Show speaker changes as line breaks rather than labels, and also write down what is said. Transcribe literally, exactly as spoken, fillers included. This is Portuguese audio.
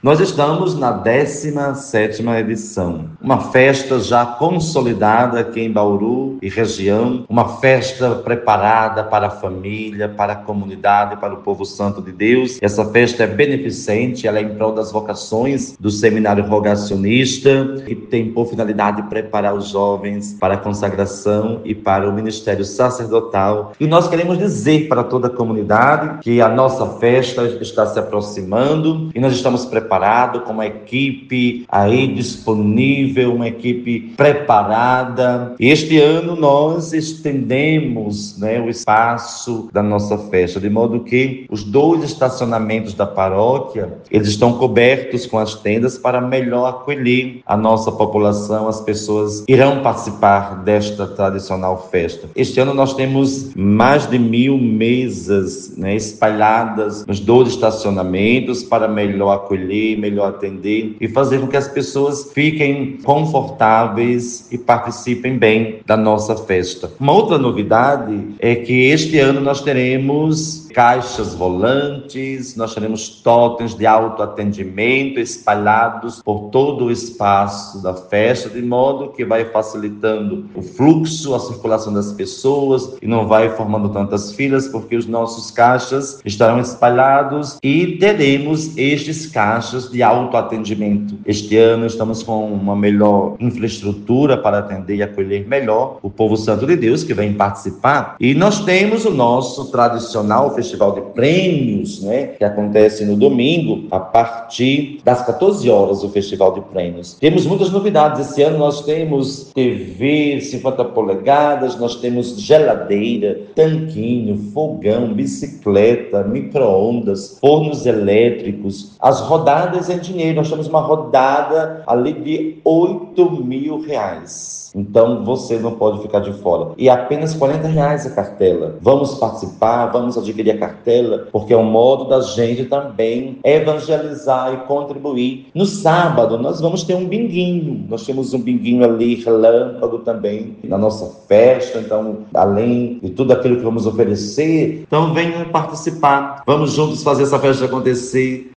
Nós estamos na décima sétima edição, uma festa já consolidada aqui em Bauru e região, uma festa preparada para a família, para a comunidade, para o povo santo de Deus. Essa festa é beneficente, ela é em prol das vocações do Seminário Rogacionista, que tem por finalidade preparar os jovens para a consagração e para o ministério sacerdotal. E nós queremos dizer para toda a comunidade que a nossa festa está se aproximando e nós estamos preparados com uma equipe aí disponível, uma equipe preparada. Este ano nós estendemos, né, o espaço da nossa festa, de modo que os dois estacionamentos da paróquia, eles estão cobertos com as tendas para melhor acolher a nossa população. As pessoas irão participar desta tradicional festa. Este ano nós temos mais de mil mesas, né, espalhadas nos dois estacionamentos para melhor acolher, melhor atender e fazer com que as pessoas fiquem confortáveis e participem bem da nossa festa. Uma outra novidade é que este ano nós teremos caixas volantes, nós teremos totens de autoatendimento espalhados por todo o espaço da festa, de modo que vai facilitando o fluxo, a circulação das pessoas e não vai formando tantas filas, porque os nossos caixas estarão espalhados e teremos estes caixas de autoatendimento. Este ano estamos com uma melhor infraestrutura para atender e acolher melhor o povo santo de Deus que vem participar. E nós temos o nosso tradicional Festival de Prêmios, né, que acontece no domingo, a partir das quatorze horas, o Festival de Prêmios. Temos muitas novidades. Esse ano nós temos T V cinquenta polegadas, nós temos geladeira, tanquinho, fogão, bicicleta, micro-ondas, fornos elétricos. As rodadas em dinheiro, nós temos uma rodada ali de oito mil reais. Então você não pode ficar de fora. E apenas quarenta reais a cartela. Vamos participar, vamos adquirir a cartela, porque é um modo da gente também evangelizar e contribuir. No sábado nós vamos ter um binguinho. Nós temos um binguinho ali, relâmpago também, na nossa festa. Então, além de tudo aquilo que vamos oferecer, então venham participar. Vamos juntos fazer essa festa acontecer.